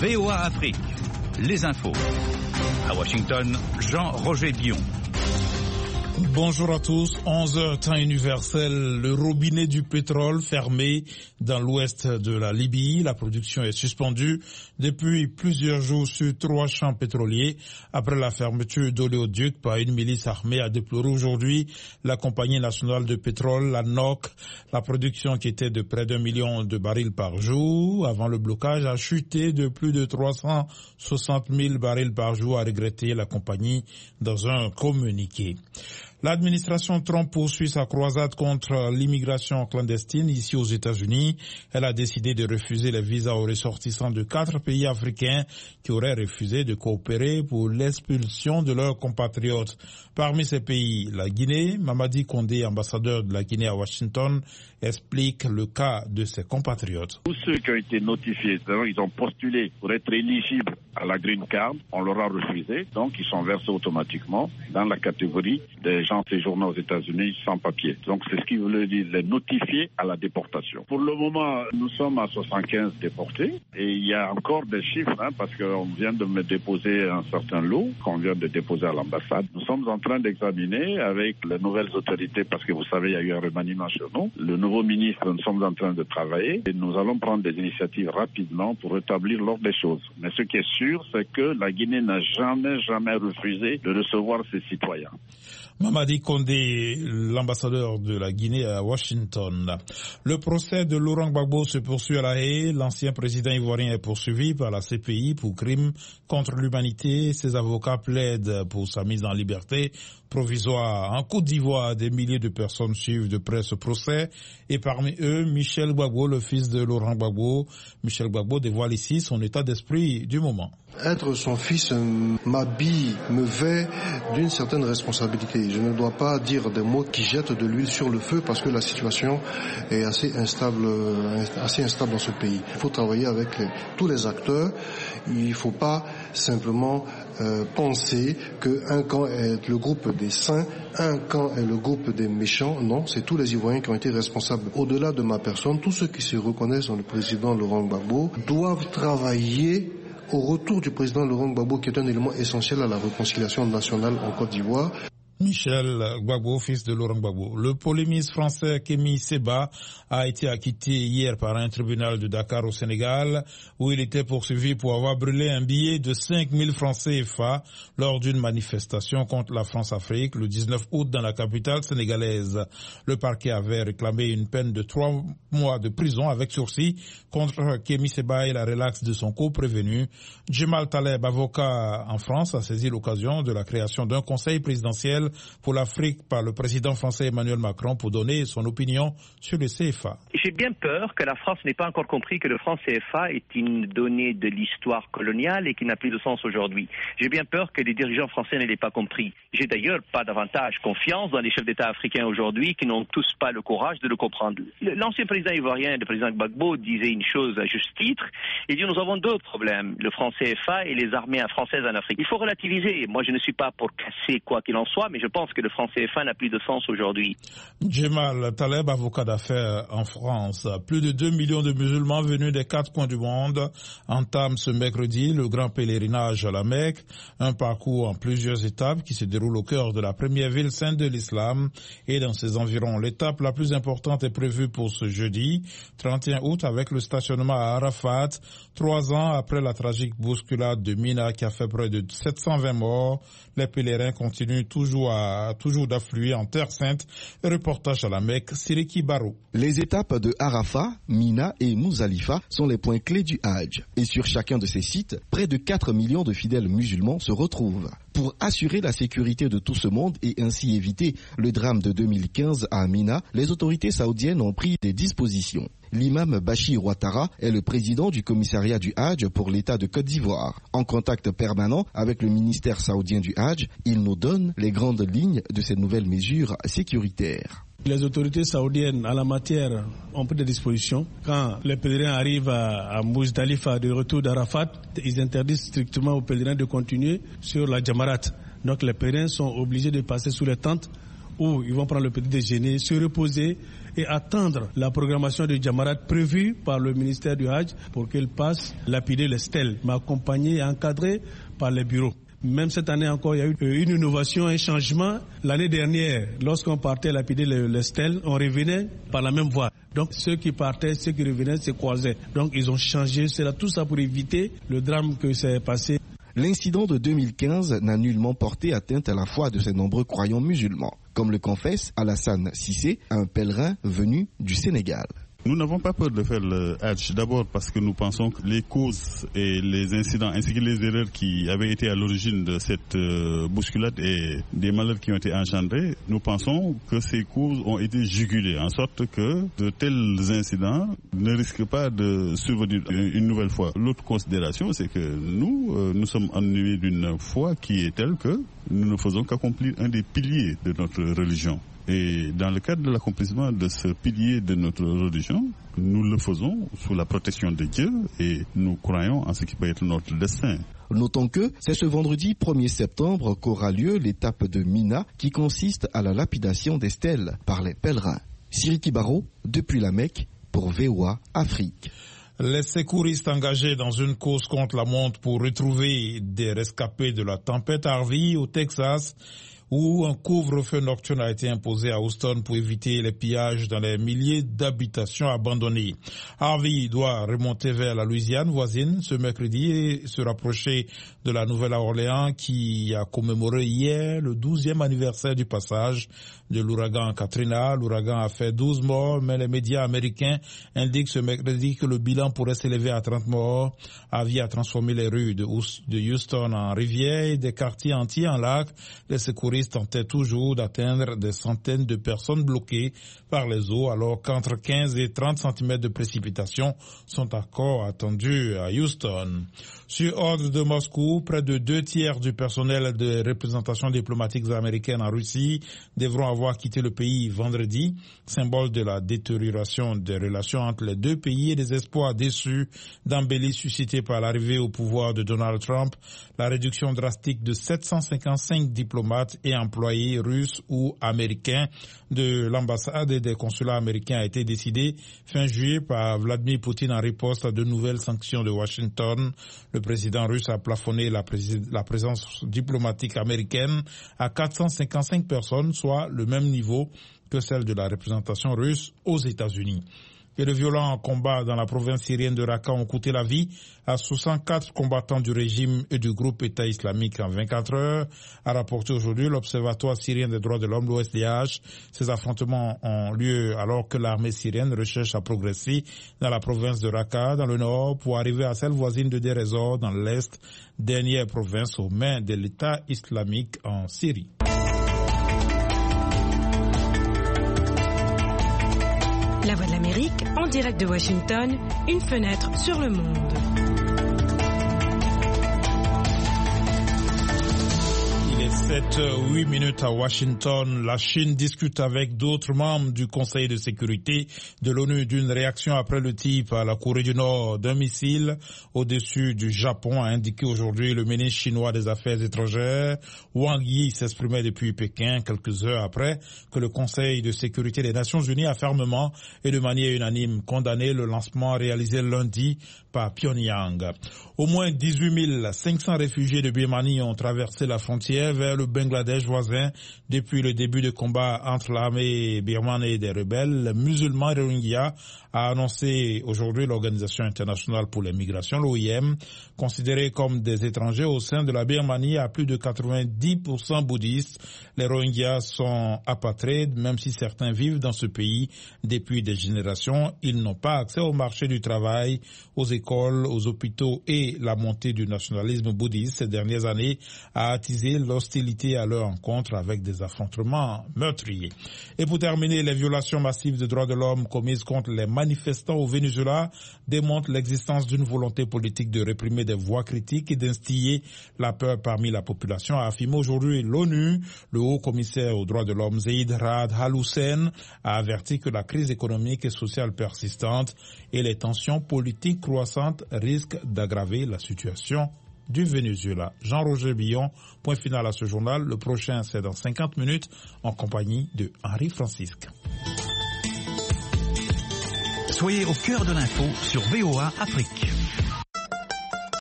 VOA Afrique, les infos. À Washington, Jean-Roger Dion. Bonjour à tous, 11h temps universel, le robinet du pétrole fermé dans l'ouest de la Libye. La production est suspendue depuis plusieurs jours sur 3 champs pétroliers. Après la fermeture d'oléoducs par une milice armée, a déploré aujourd'hui la compagnie nationale de pétrole, la NOC. La production qui était de près d'1 million de barils par jour avant le blocage a chuté de plus de 360 000 barils par jour, a regretté la compagnie dans un communiqué. L'administration Trump poursuit sa croisade contre l'immigration clandestine ici aux États-Unis. Elle a décidé de refuser les visas aux ressortissants de 4 pays africains qui auraient refusé de coopérer pour l'expulsion de leurs compatriotes. Parmi ces pays, la Guinée. Mamadi Condé, ambassadeur de la Guinée à Washington, explique le cas de ses compatriotes. Tous ceux qui ont été notifiés, c'est-à-dire ils ont postulé pour être éligibles à la Green Card, on leur a refusé, donc ils sont versés automatiquement dans la catégorie des gens séjournant aux États-Unis sans papier. Donc c'est ce qui veut dire les notifier à la déportation. Pour le moment, nous sommes à 75 déportés et il y a encore des chiffres parce qu'on vient de me déposer un certain lot qu'on vient de déposer à l'ambassade. Nous sommes en train d'examiner avec les nouvelles autorités parce que vous savez, il y a eu un remaniement chez nous. Le nouveau ministre, nous sommes en train de travailler et nous allons prendre des initiatives rapidement pour rétablir l'ordre des choses. Mais ce qui est sûr, c'est que la Guinée n'a jamais refusé de recevoir ses citoyens. Mamadi Condé, l'ambassadeur de la Guinée à Washington. Le procès de Laurent Gbagbo se poursuit à La Haye. L'ancien président ivoirien est poursuivi par la CPI pour crimes contre l'humanité. Ses avocats plaident pour sa mise en liberté provisoire. En Côte d'Ivoire, des milliers de personnes suivent de près ce procès et parmi eux, Michel Gbagbo, le fils de Laurent Gbagbo. Michel Gbagbo dévoile ici son état d'esprit du moment. Être son fils m'habille, me vêt d'une certaine responsabilité. Je ne dois pas dire des mots qui jettent de l'huile sur le feu parce que la situation est assez instable dans ce pays. Il faut travailler avec tous les acteurs. Il ne faut pas simplement penser qu'un camp est le groupe des saints, un camp est le groupe des méchants. Non, c'est tous les Ivoiriens qui ont été responsables. Au-delà de ma personne, tous ceux qui se reconnaissent dans le président Laurent Gbagbo doivent travailler au retour du président Laurent Gbagbo, qui est un élément essentiel à la réconciliation nationale en Côte d'Ivoire. Michel Gbagbo, fils de Laurent Gbagbo. Le polémiste français Kémi Séba a été acquitté hier par un tribunal de Dakar au Sénégal où il était poursuivi pour avoir brûlé un billet de 5 000 francs CFA lors d'une manifestation contre la France-Afrique le 19 août dans la capitale sénégalaise. Le parquet avait réclamé une peine de 3 mois de prison avec sursis contre Kémi Séba et la relaxe de son co-prévenu. Djemal Taleb, avocat en France, a saisi l'occasion de la création d'un conseil présidentiel pour l'Afrique par le président français Emmanuel Macron pour donner son opinion sur le CFA. J'ai bien peur que la France n'ait pas encore compris que le franc CFA est une donnée de l'histoire coloniale et qui n'a plus de sens aujourd'hui. J'ai bien peur que les dirigeants français ne l'aient pas compris. J'ai d'ailleurs pas davantage confiance dans les chefs d'État africains aujourd'hui qui n'ont tous pas le courage de le comprendre. L'ancien président ivoirien, le président Gbagbo, disait une chose à juste titre. Il dit nous avons deux problèmes, le franc CFA et les armées françaises en Afrique. Il faut relativiser. Moi je ne suis pas pour casser quoi qu'il en soit, mais je pense que le franc CFA n'a plus de sens aujourd'hui. Djemal Taleb, avocat d'affaires en France. Plus de 2 millions de musulmans venus des 4 coins du monde entament ce mercredi le grand pèlerinage à la Mecque, un parcours en plusieurs étapes qui se déroule au cœur de la première ville sainte de l'islam et dans ses environs. L'étape la plus importante est prévue pour ce jeudi, 31 août, avec le stationnement à Arafat, 3 ans après la tragique bousculade de Mina qui a fait près de 720 morts. Les pèlerins continuent toujours d'affluer en Terre Sainte. Reportage à la Mecque, Siriki Barou. Les étapes de Arafat, Mina et Mouzalifa sont les points clés du Hajj. Et sur chacun de ces sites, près de 4 millions de fidèles musulmans se retrouvent. Pour assurer la sécurité de tout ce monde et ainsi éviter le drame de 2015 à Mina, les autorités saoudiennes ont pris des dispositions. L'imam Bachir Ouattara est le président du commissariat du Hajj pour l'État de Côte d'Ivoire. En contact permanent avec le ministère saoudien du Hajj, il nous donne les grandes lignes de ces nouvelles mesures sécuritaires. Les autorités saoudiennes en la matière ont pris des dispositions. Quand les pèlerins arrivent à Mousdalifa de retour d'Arafat, ils interdisent strictement aux pèlerins de continuer sur la Jamarat. Donc les pèlerins sont obligés de passer sous les tentes où ils vont prendre le petit déjeuner, se reposer et attendre la programmation de Jamarat prévue par le ministère du Hajj pour qu'ils passent lapider les stèles, mais accompagnés et encadrés par les bureaux. Même cette année encore, il y a eu une innovation, un changement. L'année dernière, lorsqu'on partait lapider les stèles, on revenait par la même voie. Donc ceux qui partaient, ceux qui revenaient se croisaient. Donc ils ont changé, tout ça pour éviter le drame que s'est passé. L'incident de 2015 n'a nullement porté atteinte à la foi de ces nombreux croyants musulmans, comme le confesse Alassane Cissé, un pèlerin venu du Sénégal. Nous n'avons pas peur de faire le Hajj, d'abord parce que nous pensons que les causes et les incidents ainsi que les erreurs qui avaient été à l'origine de cette bousculade et des malheurs qui ont été engendrés, nous pensons que ces causes ont été jugulées, en sorte que de tels incidents ne risquent pas de survenir une nouvelle fois. L'autre considération, c'est que nous sommes animés d'une foi qui est telle que nous ne faisons qu'accomplir un des piliers de notre religion. Et dans le cadre de l'accomplissement de ce pilier de notre religion, nous le faisons sous la protection de Dieu et nous croyons en ce qui peut être notre destin. Notons que c'est ce vendredi 1er septembre qu'aura lieu l'étape de Mina qui consiste à la lapidation des stèles par les pèlerins. Siri Kibaro, depuis la Mecque, pour VOA Afrique. Les secouristes engagés dans une course contre la montre pour retrouver des rescapés de la tempête Harvey au Texas, où un couvre-feu nocturne a été imposé à Houston pour éviter les pillages dans les milliers d'habitations abandonnées. Harvey doit remonter vers la Louisiane voisine ce mercredi et se rapprocher de la Nouvelle-Orléans qui a commémoré hier le 12e anniversaire du passage de l'ouragan Katrina. L'ouragan a fait 12 morts, mais les médias américains indiquent ce mercredi que le bilan pourrait s'élever à 30 morts. Harvey a transformé les rues de Houston en rivières et des quartiers entiers en lacs. Les secouristes tentaient toujours d'atteindre des centaines de personnes bloquées par les eaux, alors qu'entre 15 et 30 cm de précipitations sont encore attendus à Houston. Sur ordre de Moscou, près de 2/3 du personnel de représentation diplomatique américaine en Russie devront avoir quitté le pays vendredi, symbole de la détérioration des relations entre les deux pays et des espoirs déçus d'embellie suscités par l'arrivée au pouvoir de Donald Trump. La réduction drastique de 755 diplomates et employés russes ou américains de l'ambassade et des consulats américains a été décidée fin juillet par Vladimir Poutine en riposte à de nouvelles sanctions de Washington. Le président russe a plafonné la présence diplomatique américaine à 455 personnes, soit le même niveau que celle de la représentation russe aux États-Unis. Et de violents combats dans la province syrienne de Raqqa ont coûté la vie à 64 combattants du régime et du groupe État islamique en 24 heures, a rapporté aujourd'hui l'Observatoire syrien des droits de l'homme, l'OSDH. Ces affrontements ont lieu alors que l'armée syrienne recherche à progresser dans la province de Raqqa, dans le nord, pour arriver à celle voisine de Deir ez-Zor, dans l'est, dernière province aux mains de l'État islamique en Syrie. La Voix de l'Amérique, en direct de Washington, une fenêtre sur le monde. Il est 7-8 à Washington. La Chine discute avec d'autres membres du Conseil de sécurité de l'ONU d'une réaction après le tir par la Corée du Nord d'un missile au-dessus du Japon, a indiqué aujourd'hui le ministre chinois des Affaires étrangères. Wang Yi s'exprimait depuis Pékin quelques heures après que le Conseil de sécurité des Nations Unies a fermement et de manière unanime condamné le lancement réalisé lundi par Pyongyang. Au moins 18 500 réfugiés de Birmanie ont traversé la frontière vers le Bangladesh voisin depuis le début de combat entre l'armée birmane et des rebelles musulmans Rohingyas, a annoncé aujourd'hui l'Organisation internationale pour les migrations, l'OIM, considérés comme des étrangers au sein de la Birmanie à plus de 90% bouddhistes. Les Rohingyas sont apatrides, même si certains vivent dans ce pays depuis des générations. Ils n'ont pas accès au marché du travail, aux écoles, aux hôpitaux, et la montée du nationalisme bouddhiste ces dernières années a attisé l'hostilité à leur encontre avec des affrontements meurtriers. Et pour terminer, les violations massives des droits de l'homme commises contre les manifestants au Venezuela démontrent l'existence d'une volonté politique de réprimer des voix critiques et d'instiller la peur parmi la population, a affirmé aujourd'hui l'ONU. Le haut commissaire aux droits de l'homme Zeid Ra'ad Al-Hussein a averti que la crise économique et sociale persistante et les tensions politiques croissantes risquent d'aggraver la situation du Venezuela. Jean-Roger Billon, point final à ce journal. Le prochain, c'est dans 50 minutes en compagnie de Henri Francisque. Soyez au cœur de l'info sur VOA Afrique.